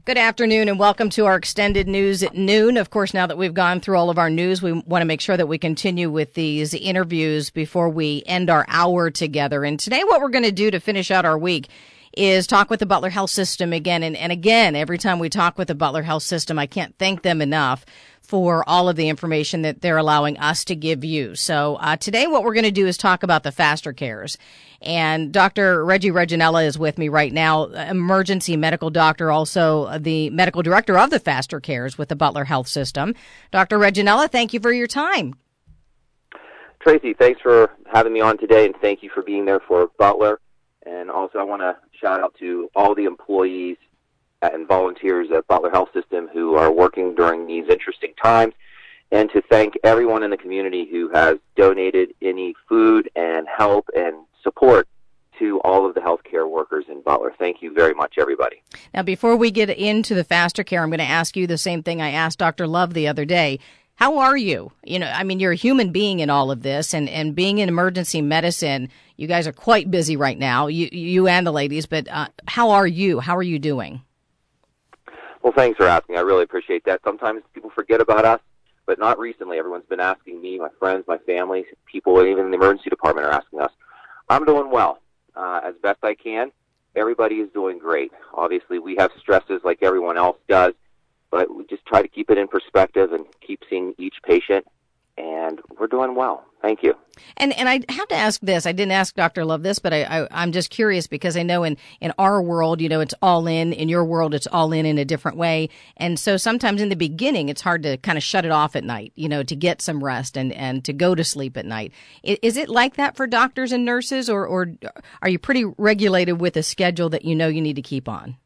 Good afternoon and welcome to our extended news at noon. Of course, now that we've gone through all of our news, we want to make sure that we continue with these interviews before we end our hour together. And today what we're going to do to finish out our week is talk with the Butler Health System again. And again, every time we talk with the Butler Health System, I can't thank them enough for all of the information that they're allowing us to give you. So today what we're going to do is talk about the Faster Cares. And Dr. Reggie Reginella is with me right now, emergency medical doctor, also the medical director of the Faster Cares with the Butler Health System. Dr. Reginella, thank you for your time. Tracy, thanks for having me on today, and thank you for being there for Butler. And also I want to shout out to all the employees and volunteers at Butler Health System who are working during these interesting times, and to thank everyone in the community who has donated any food and help and support to all of the healthcare workers in Butler. Thank you very much, everybody. Now, before we get into the Faster Care, I'm going to ask you the same thing I asked Dr. Love the other day. How are you? You know, I mean, you're a human being in all of this, and being in emergency medicine, you guys are quite busy right now, you and the ladies, but how are you? How are you doing? Well, thanks for asking. I really appreciate that. Sometimes people forget about us, but not recently. Everyone's been asking me, my friends, my family, people even in the emergency department are asking us. I'm doing well, as best I can. Everybody is doing great. Obviously, we have stresses like everyone else does, but we just try to keep it in perspective and keep seeing each patient, and we're doing well. Thank you. And I have to ask this. I didn't ask Dr. Love this, but I'm just curious because I know in our world, you know, it's all in. In your world, it's all in a different way. And so sometimes in the beginning, it's hard to kind of shut it off at night, you know, to get some rest and to go to sleep at night. Is it like that for doctors and nurses, or are you pretty regulated with a schedule that you know you need to keep on?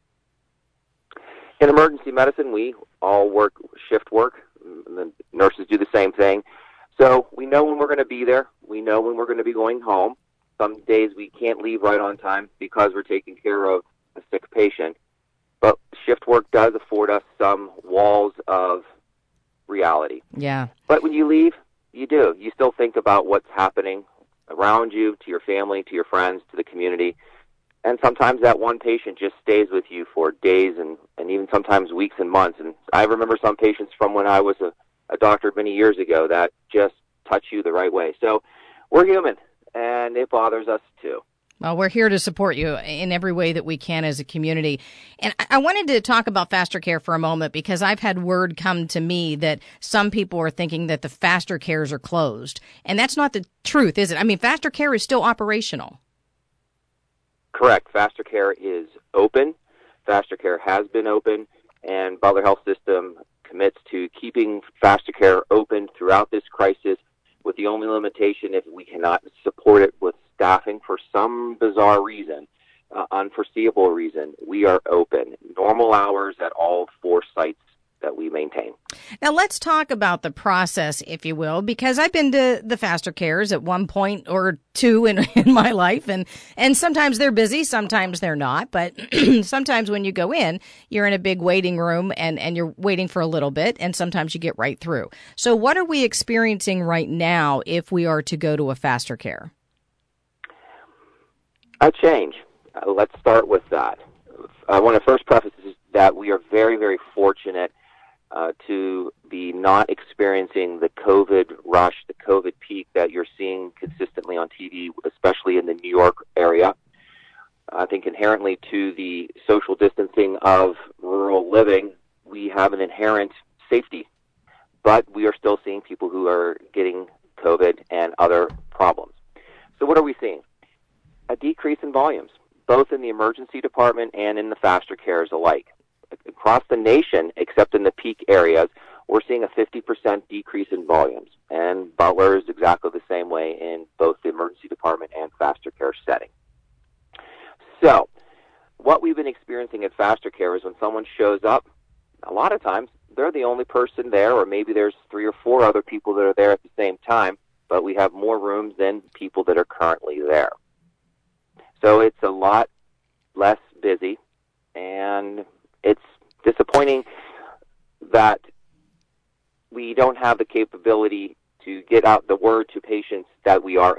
In emergency medicine, we all work shift work. And the nurses do the same thing. So we know when we're going to be there. We know when we're going to be going home. Some days we can't leave right on time because we're taking care of a sick patient. But shift work does afford us some walls of reality. Yeah. But when you leave, you do. You still think about what's happening around you, to your family, to your friends, to the community. And sometimes that one patient just stays with you for days and even sometimes weeks and months. And I remember some patients from when I was a doctor many years ago that just touch you the right way. So we're human, and it bothers us too. Well, we're here to support you in every way that we can as a community. And I wanted to talk about Faster Care for a moment because I've had word come to me that some people are thinking that the Faster Cares are closed. And that's not the truth, is it? I mean, Faster Care is still operational. Correct. Faster Care is open. Faster Care has been open, and Butler Health System commits to keeping Faster Care open throughout this crisis, with the only limitation if we cannot support it with staffing for some bizarre reason, unforeseeable reason. We are open. Normal hours at all 4 sites that we maintain. Now, let's talk about the process, if you will, because I've been to the Faster Cares at one point or two in my life, and sometimes they're busy, sometimes they're not, but sometimes when you go in, you're in a big waiting room and you're waiting for a little bit, and sometimes you get right through. So what are we experiencing right now if we are to go to a Faster Care? A change. Let's start with that. I want to first preface that we are very, very fortunate to be not experiencing the COVID rush, the COVID peak that you're seeing consistently on TV, especially in the New York area. I think inherently to the social distancing of rural living, we have an inherent safety, but we are still seeing people who are getting COVID and other problems. So what are we seeing? A decrease in volumes, both in the emergency department and in the Faster Cares alike. Across the nation, except in the peak areas, we're seeing a 50% decrease in volumes. And Butler is exactly the same way in both the emergency department and Faster Care setting. So, what we've been experiencing at Faster Care is when someone shows up, a lot of times they're the only person there, or maybe there's 3 or 4 other people that are there at the same time, but we have more rooms than people that are currently there. So it's a lot less busy, and it's disappointing that we don't have the capability to get out the word to patients that we are open.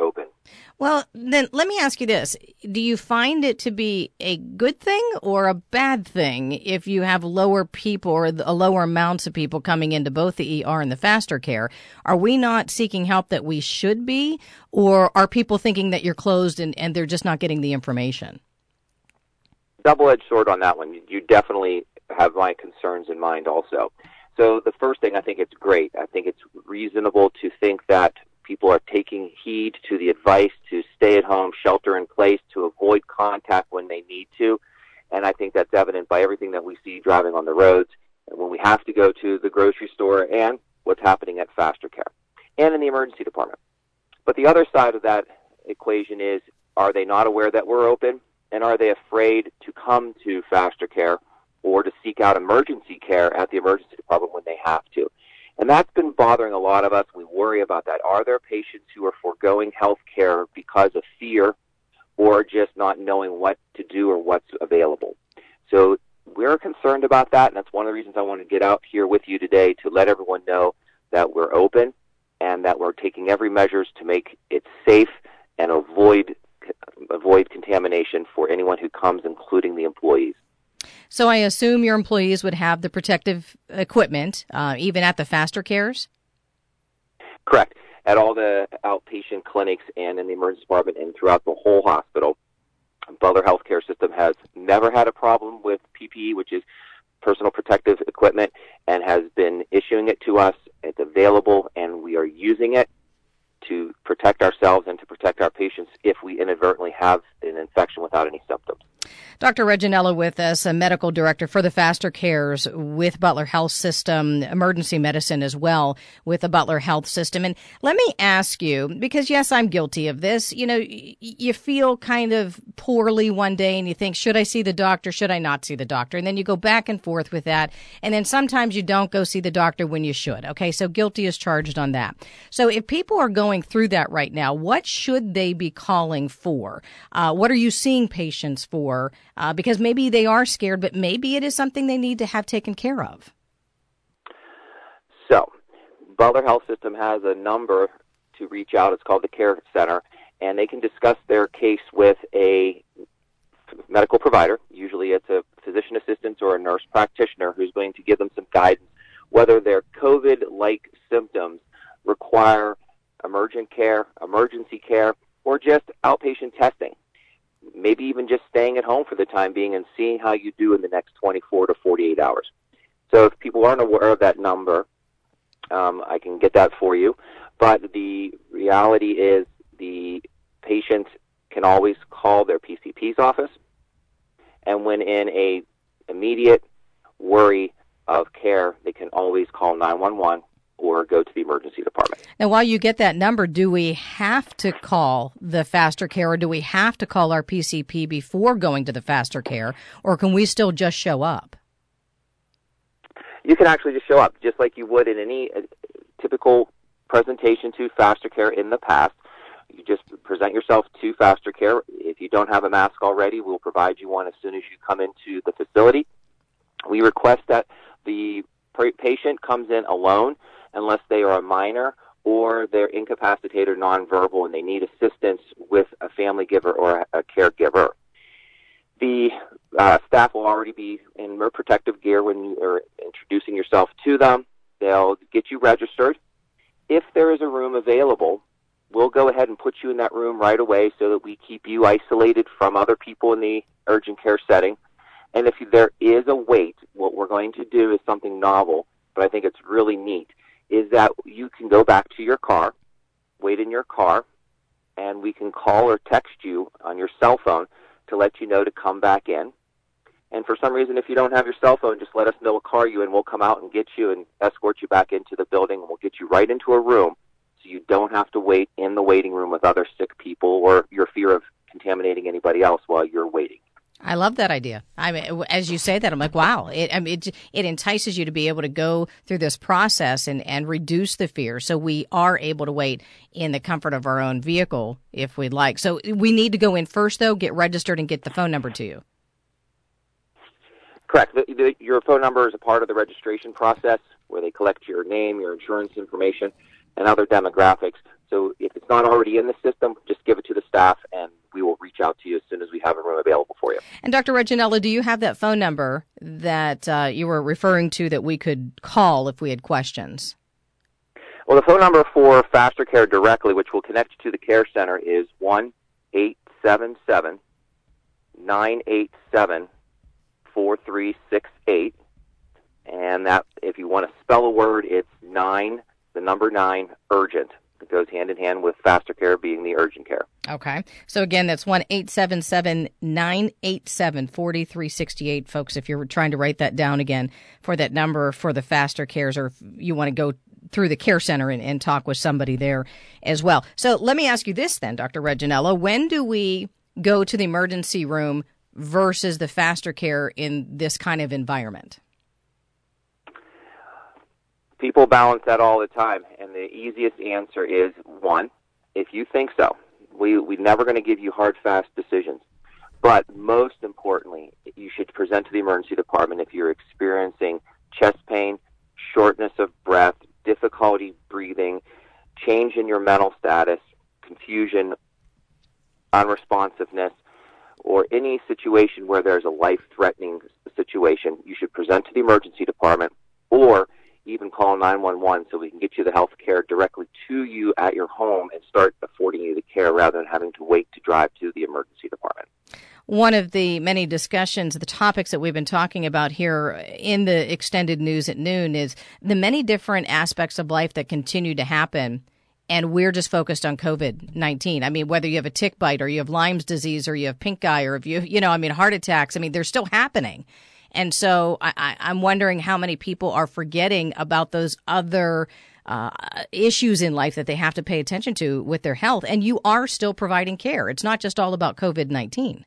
Well, then let me ask you this. Do you find it to be a good thing or a bad thing if you have lower people or a lower amounts of people coming into both the ER and the foster care? Are we not seeking help that we should be, or are people thinking that you're closed and they're just not getting the information? Double-edged sword on that one. You definitely have my concerns in mind also. So the first thing, I think it's great. I think it's reasonable to think that people are taking heed to the advice to stay at home, shelter in place, to avoid contact when they need to. And I think that's evident by everything that we see driving on the roads, and when we have to go to the grocery store, and what's happening at foster care and in the emergency department. But the other side of that equation is, are they not aware that we're open? And are they afraid to come to foster care or to seek out emergency care at the emergency department when they have to? And that's been bothering a lot of us. We worry about that. Are there patients who are foregoing health care because of fear or just not knowing what to do or what's available? So we're concerned about that, and that's one of the reasons I want to get out here with you today to let everyone know that we're open and that we're taking every measures to make it safe and avoid contamination for anyone who comes, including the employees. So I assume your employees would have the protective equipment, even at the foster cares? Correct. At all the outpatient clinics and in the emergency department and throughout the whole hospital, Butler Healthcare System has never had a problem with PPE, which is personal protective equipment, and has been issuing it to us. It's available, and we are using it to protect ourselves and to protect our patients if we inadvertently have an infection without any symptoms. Dr. Reginella with us, a medical director for the foster cares with Butler Health System, emergency medicine as well with the Butler Health System. And let me ask you, because yes, I'm guilty of this, you know, you feel kind of poorly one day and you think, should I see the doctor? Should I not see the doctor? And then you go back and forth with that. And then sometimes you don't go see the doctor when you should. Okay, so guilty is charged on that. So if people are going through that right now, what should they be calling for? What are you seeing patients for? Because maybe they are scared, but maybe it is something they need to have taken care of. So, Butler Health System has a number to reach out. It's called the Care Center, and they can discuss their case with a medical provider. Usually it's a physician assistant or a nurse practitioner who's going to give them some guidance whether their COVID-like symptoms require emergent care, emergency care, or just outpatient testing. Maybe even just staying at home for the time being and seeing how you do in the next 24 to 48 hours. So if people aren't aware of that number, I can get that for you. But the reality is the patient can always call their PCP's office, and when in a immediate worry of care, they can always call 911 or go to the emergency department. Now, while you get that number, do we have to call the foster care, or do we have to call our PCP before going to the foster care, or can we still just show up? You can actually just show up, just like you would in any typical presentation to foster care in the past. You just present yourself to foster care. If you don't have a mask already, we'll provide you one as soon as you come into the facility. We request that the patient comes in alone unless they are a minor or they're incapacitated or nonverbal and they need assistance with a family giver or a caregiver. The staff will already be in more protective gear when you are introducing yourself to them. They'll get you registered. If there is a room available, we'll go ahead and put you in that room right away so that we keep you isolated from other people in the urgent care setting. And if there is a wait, what we're going to do is something novel, but I think it's really neat, is that you can go back to your car, wait in your car, and we can call or text you on your cell phone to let you know to come back in. And for some reason, if you don't have your cell phone, just let us know what car you're in. We'll come out and get you and escort you back into the building, and we'll get you right into a room so you don't have to wait in the waiting room with other sick people or your fear of contaminating anybody else while you're waiting. I love that idea. I mean, as you say that, I'm like, wow, it entices you to be able to go through this process and reduce the fear. So we are able to wait in the comfort of our own vehicle if we'd like. So we need to go in first, though, get registered and get the phone number to you. Correct. Your phone number is a part of the registration process where they collect your name, your insurance information, and other demographics. So if it's not already in the system, just give it to the staff, and we will reach out to you as soon as we have a room available for you. And Dr. Reginella, do you have that phone number that you were referring to that we could call if we had questions? Well, the phone number for Faster Care directly, which will connect you to the care center, is 1-877-987-4368. And that, if you want to spell a word, it's 9, the number 9, urgent. It goes hand in hand with Faster Care being the urgent care. Okay. So again, that's 1-877-987-4368, folks, if you're trying to write that down again for that number for the Faster Cares, or if you want to go through the care center and talk with somebody there as well. So let me ask you this then, Dr. Reginella. When do we go to the emergency room versus the Faster Care in this kind of environment? People balance that all the time, and the easiest answer is, 1, if you think so. We're never going to give you hard, fast decisions. But most importantly, you should present to the emergency department if you're experiencing chest pain, shortness of breath, difficulty breathing, change in your mental status, confusion, unresponsiveness, or any situation where there's a life-threatening situation. You should present to the emergency department, or even call 911 so we can get you the health care directly to you at your home and start affording you the care rather than having to wait to drive to the emergency department. One of the many discussions, the topics that we've been talking about here in the extended news at noon, is the many different aspects of life that continue to happen, and we're just focused on COVID-19. I mean, whether you have a tick bite or you have Lyme's disease or you have pink eye or if heart attacks, they're still happening. And so I'm wondering how many people are forgetting about those other issues in life that they have to pay attention to with their health. And you are still providing care. It's not just all about COVID-19.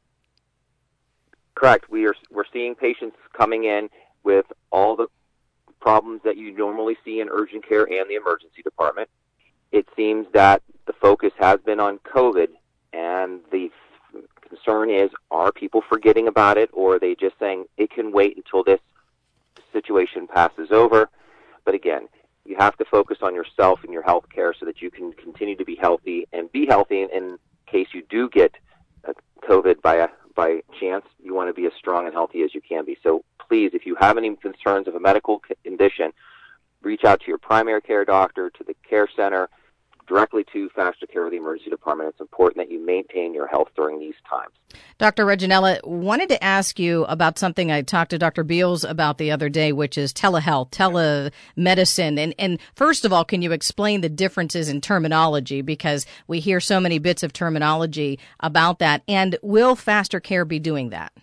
Correct. We're seeing patients coming in with all the problems that you normally see in urgent care and the emergency department. It seems that the focus has been on COVID, and the concern is, are people forgetting about it, or are they just saying it can wait until this situation passes over? But again, you have to focus on yourself and your health care so that you can continue to be healthy, and be healthy in case you do get COVID by chance. You want to be as strong and healthy as you can be. So please, if you have any concerns of a medical condition, reach out to your primary care doctor, to the care center, directly to Faster Care or the emergency department. It's important that you maintain your health during these times. Dr. Reginella, wanted to ask you about something I talked to Dr. Beals about the other day, which is telehealth, telemedicine. And first of all, can you explain the differences in terminology? Because we hear so many bits of terminology about that. And will Faster Care be doing that?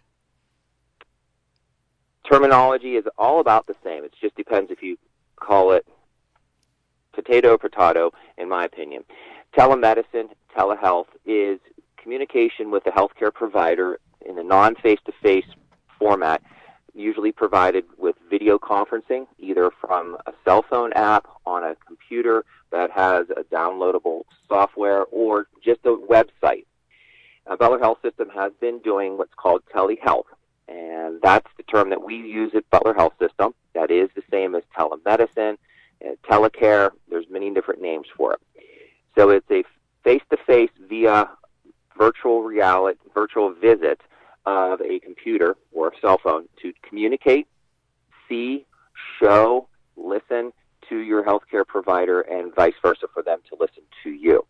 Terminology is all about the same. It just depends if you call it potato, in my opinion. Telemedicine, telehealth is communication with a healthcare provider in a non-face-to-face format, usually provided with video conferencing, either from a cell phone app on a computer that has a downloadable software, or just a website. Butler Health System has been doing what's called telehealth, and that's the term that we use at Butler Health System. That is the same as telemedicine, telecare. There's many different names for it. So it's a face-to-face via virtual visit of a computer or a cell phone to communicate, see, show, listen to your healthcare provider, and vice versa for them to listen to you.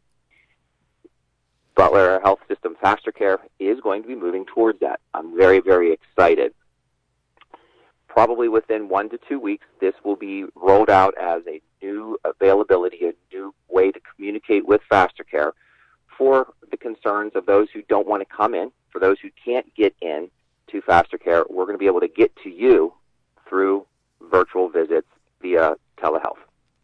Butler Health System Faster Care is going to be moving towards that. I'm very, very excited. Probably within 1 to 2 weeks, this will be rolled out as a new availability, a new way to communicate with Faster Care for the concerns of those who don't want to come in. For those who can't get in to Faster Care, we're going to be able to get to you through virtual visits via telehealth.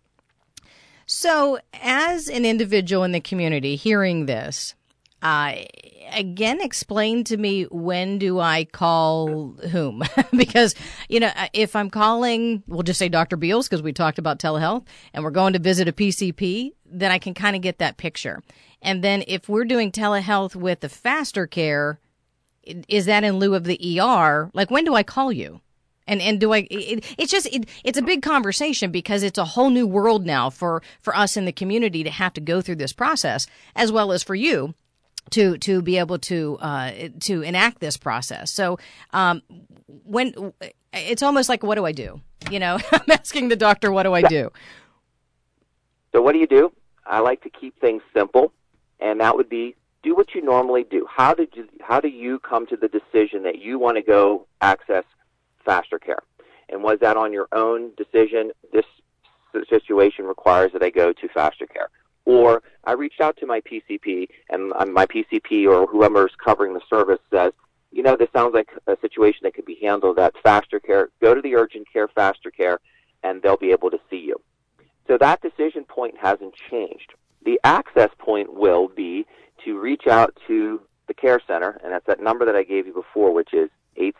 So as an individual in the community hearing this, again, explain to me, when do I call whom? Because, if I'm calling, we'll just say Dr. Beals, because we talked about telehealth, and we're going to visit a PCP, then I can kind of get that picture. And then if we're doing telehealth with the Faster Care, is that in lieu of the ER? Like, when do I call you? And do it's a big conversation because it's a whole new world now for us in the community to have to go through this process, as well as for you to be able to enact this process. So when it's almost like, what do I do? I'm asking the doctor, what do I do? So what do you do? I like to keep things simple, and that would be do what you normally do. How do you come to the decision that you want to go access Faster Care? And was that on your own decision? This situation requires that I go to Faster Care. Or I reached out to my PCP, and my PCP or whoever's covering the service says, this sounds like a situation that could be handled at Faster Care. Go to the urgent care Faster Care, and they'll be able to see you. So that decision point hasn't changed. The access point will be to reach out to the care center, and that's that number that I gave you before, which is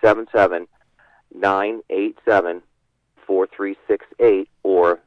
877-987-4368 or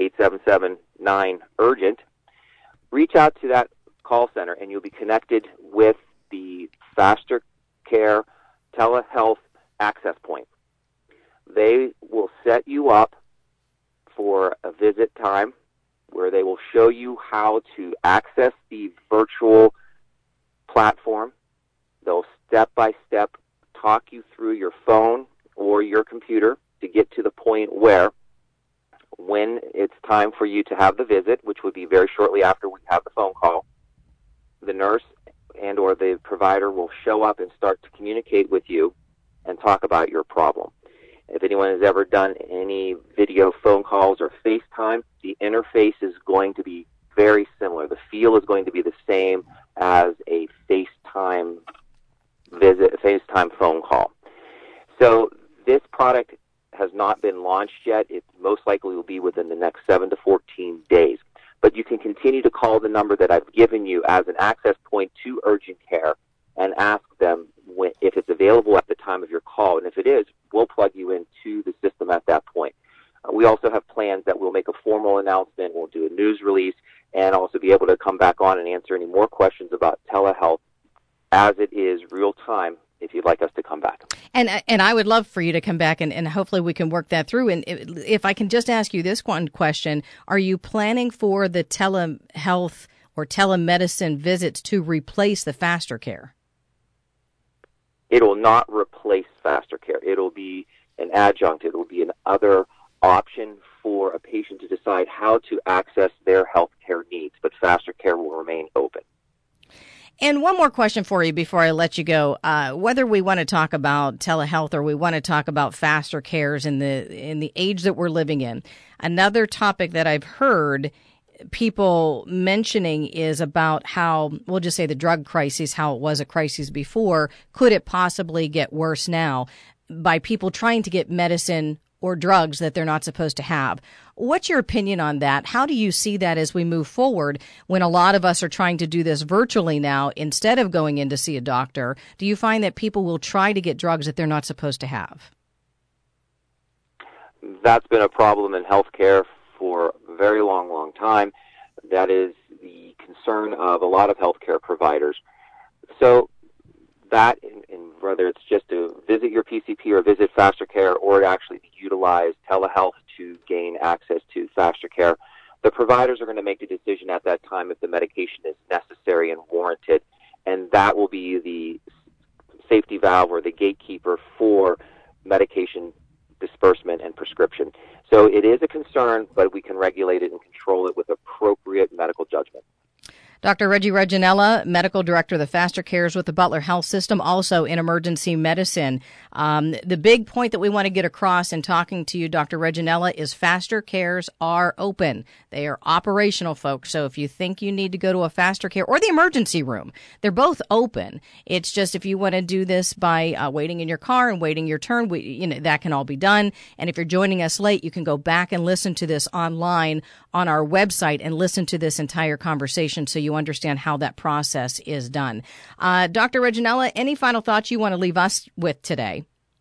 877-9-URGENT. Reach out to that call center, and you'll be connected with the Faster Care telehealth access point. They will set you up for a visit time where they will show you how to access the virtual platform. They'll step-by-step talk you through your phone or your computer to get to the point where when it's time for you to have the visit, which would be very shortly after we have the phone call, the nurse and or the provider will show up and start to communicate with you and talk about your problem. If anyone has ever done any video phone calls or FaceTime, the interface is going to be very similar. The feel is going to be the same as a FaceTime visit, a FaceTime phone call. So this product has not been launched yet. It most likely will be within the next 7 to 14 days. But you can continue to call the number that I've given you as an access point to urgent care and ask them if it's available at the time of your call. And if it is, we'll plug you into the system at that point. We also have plans that we'll make a formal announcement, we'll do a news release, and also be able to come back on and answer any more questions about telehealth as it is real time if you'd like us to come back. And I would love for you to come back, and hopefully we can work that through. And if I can just ask you this one question, are you planning for the telehealth or telemedicine visits to replace the Faster Care? It will not replace Faster Care. It'll be an adjunct. It will be an other option for a patient to decide how to access their health care needs, but Faster Care will remain open. And one more question for you before I let you go. Whether we want to talk about telehealth or we want to talk about Faster Cares in the age that we're living in, another topic that I've heard people mentioning is about how, we'll just say the drug crisis, how it was a crisis before, could it possibly get worse now by people trying to get medicine or drugs that they're not supposed to have. What's your opinion on that? How do you see that as we move forward when a lot of us are trying to do this virtually now instead of going in to see a doctor? Do you find that people will try to get drugs that they're not supposed to have? That's been a problem in healthcare for a very long time. That is the concern of a lot of healthcare providers. So that, and whether it's just to visit your PCP or visit Faster Care or to actually utilize telehealth to gain access to Faster Care, the providers are going to make the decision at that time if the medication is necessary and warranted, and that will be the safety valve or the gatekeeper for medication disbursement and prescription. So it is a concern, but we can regulate it and control it with appropriate medical judgment. Dr. Reggie Reginella, Medical Director of the Faster Cares with the Butler Health System, also in emergency medicine. The big point that we want to get across in talking to you, Dr. Reginella, is Faster Cares are open. They are operational, folks. So if you think you need to go to a Faster Care or the emergency room, they're both open. It's just if you want to do this by waiting in your car and waiting your turn, that can all be done. And if you're joining us late, you can go back and listen to this online on our website and listen to this entire conversation so you understand how that process is done. Dr. Reginella, any final thoughts you want to leave us with today?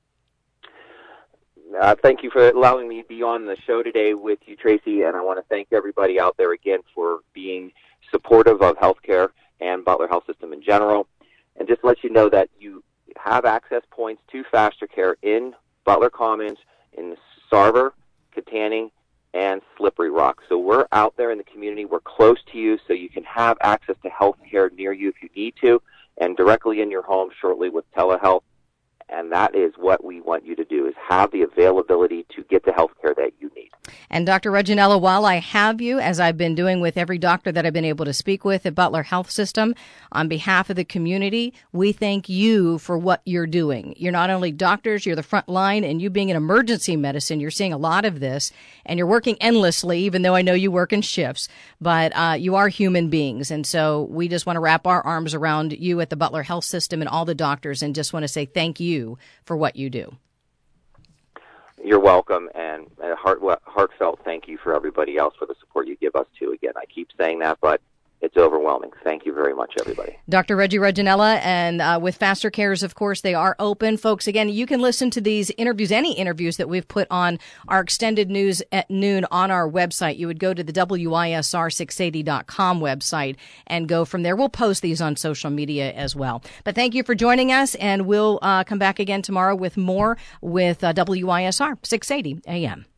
Thank you for allowing me to be on the show today with you, Tracy, and I want to thank everybody out there again for being supportive of healthcare and Butler Health System in general. And just let you know that you have access points to Faster Care in Butler Commons, in Sarver, Katanning, and Slippery Rock. So we're out there in the community. We're close to you, so you can have access to health care near you if you need to, and directly in your home shortly with telehealth. And that is what we want you to do, is have the availability to get the health care that you need. And Dr. Reginella, while I have you, as I've been doing with every doctor that I've been able to speak with at Butler Health System, on behalf of the community, we thank you for what you're doing. You're not only doctors, you're the front line, and you being in emergency medicine, you're seeing a lot of this, and you're working endlessly, even though I know you work in shifts, but you are human beings. And so we just want to wrap our arms around you at the Butler Health System and all the doctors, and just want to say thank you for what you do. You're welcome, and a heartfelt thank you for everybody else for the support you give us, too. Again, I keep saying that, but it's overwhelming. Thank you very much, everybody. Dr. Reggie Reginella, and with Faster Cares, of course, they are open. Folks, again, you can listen to these interviews, any interviews that we've put on our extended news at noon on our website. You would go to the WISR680.com website and go from there. We'll post these on social media as well. But thank you for joining us, and we'll come back again tomorrow with more with WISR 680 AM.